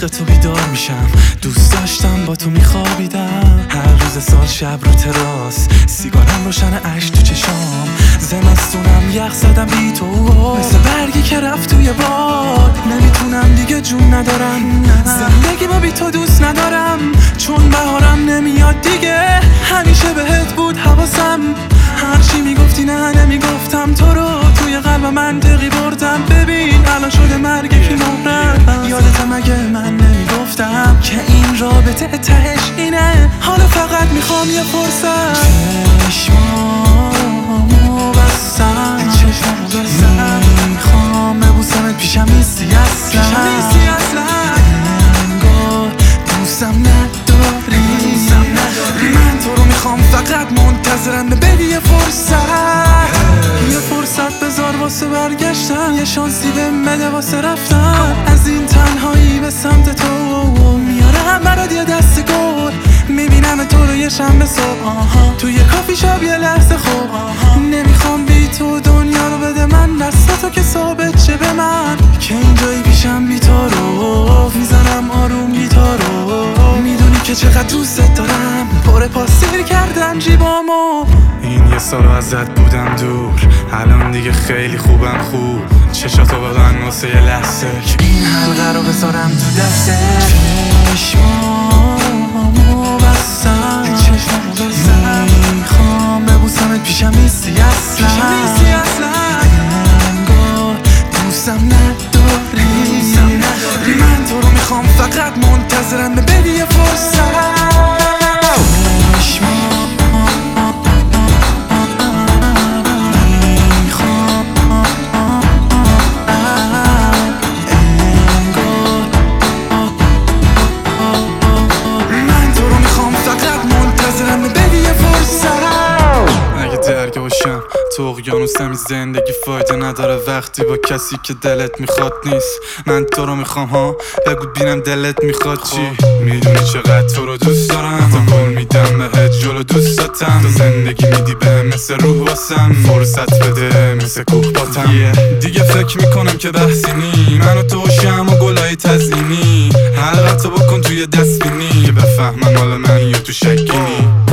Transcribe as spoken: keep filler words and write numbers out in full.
عشق تو بیدار میشم، دوست داشتم با تو میخوابیدم. هر روز سال شب رو تراس، سیگارم روشن اشک تو چشام. زمستونم یخ زدم بی تو، مثل برگی که رفت توی باد. نمیتونم دیگه جون ندارم، زندگی ما بی تو دوست ندارم. چون بهارم نمیاد دیگه، همیشه بهت بود حواسم. هرچی میگفتی نه نمیگفتم، تو رو توی قلب منطقی بردم. ببین الان شده مرگ که نمرم. یادت مگه من نمیگفتم که این رابطه تهش اینه؟ حالا فقط میخوام یه فرصت. چشمامو بستم، چشمامو بستم، میخوام ببوسمت، پیشم نیستی اصلا. انگار دوستم نداری، من تو رو میخوام، فقط منتظرم بدی یه فرصت. یه فرصت بذار واسه برگشتن، یه شانسی بهم بده واسه رفتن. از این تنهایی به سمت تو میارم برات یه دست گل. میبینم تو رو یه شنبه صبح توی کافی شاب یه لحظه خوب. نمیخوام بی تو دنیا رو بده من، دستاتو که ثابت چه به من که اینجایی پیشم بی تو رو. میزنم آروم گیتارو، میدونی که چقدر دوست دارم. پر پاسیر کردم جیبامو. این یه سال ازت بودم دور، الان دیگه خیلی خوبم خوب. چشاتو ببند واسه یه لحظه که این حلقه رو بذارم تو دسته. چشمامو بستم، چشمامو بستم، میخوام ببوسمت، پیشم نیستی اصلا. انگار دوستم نداری، من تو رو میخوام، فقط منتظرم بدی یه فرصت. تو اقیانوسم، این زندگی فایده نداره وقتی با کسی که دلت میخواد نیست. من تو رو میخوام ها، بگو بینم دلت میخواد چی. میدونی چقدر تو رو دوست دارم، تا قول میدم بهت جلو دوستاتم. تو زندگی میدی به مثل روح واسم، فرصت بده مثل کوه باتم. yeah. دیگه فکر میکنم که بحثی نی، من و تو شم و گلای تزیینی. حلقتو بکن توی دست بینی، که بفهمم حال من یا تو شکی نی.